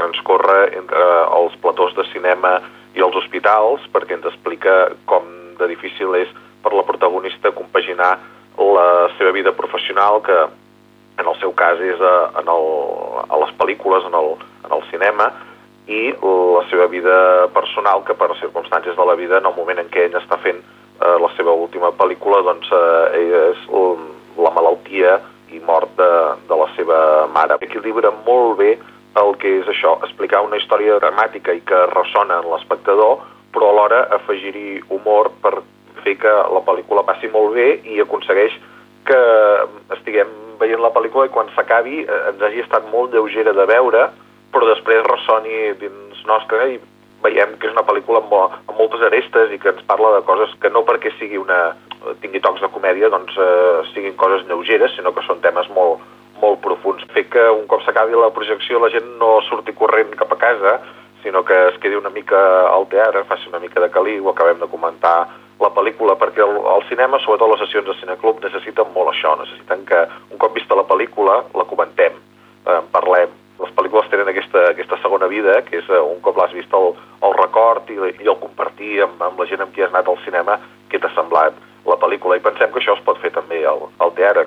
transcorre entre els platós de cinema i els hospitals, perquè ens explica com de difícil és per la protagonista compaginar la seva vida professional, que en el seu cas és a les pel·lícules, en el cinema, i la seva vida personal, que per circumstàncies de la vida, en el moment en què ell està fent la seva última pel·lícula, doncs és la malaltia i mort de la seva mare. Equilibra molt bé el que és això, explicar una història dramàtica i que ressona en l'espectador, però alhora afegir-hi humor per fer que la pel·lícula passi molt bé i aconsegueix que estiguem veient la pel·lícula i quan s'acabi ens hagi estat molt lleugera de veure, però després ressoni dins nostre i veiem que és una pel·lícula amb moltes arestes i que ens parla de coses que no perquè tingui tocs de comèdia doncs siguin coses lleugeres, sinó que són temes molt profuns. Fer que un cop s'acabi la projecció la gent no surti corrent cap a casa, sinó que es quedi una mica al teatre, faci una mica de caliu, acabem de comentar la pel·lícula, perquè el cinema, sobretot les sessions de cineclub, necessiten molt això, necessiten que un cop vista la pel·lícula la comentem, parlem. Les pel·lícules tenen aquesta segona vida, que és un cop l'has vist el record i el compartir amb la gent amb qui has anat al cinema, què t'ha semblat la pel·lícula. I pensem que això es pot fer també al teatre.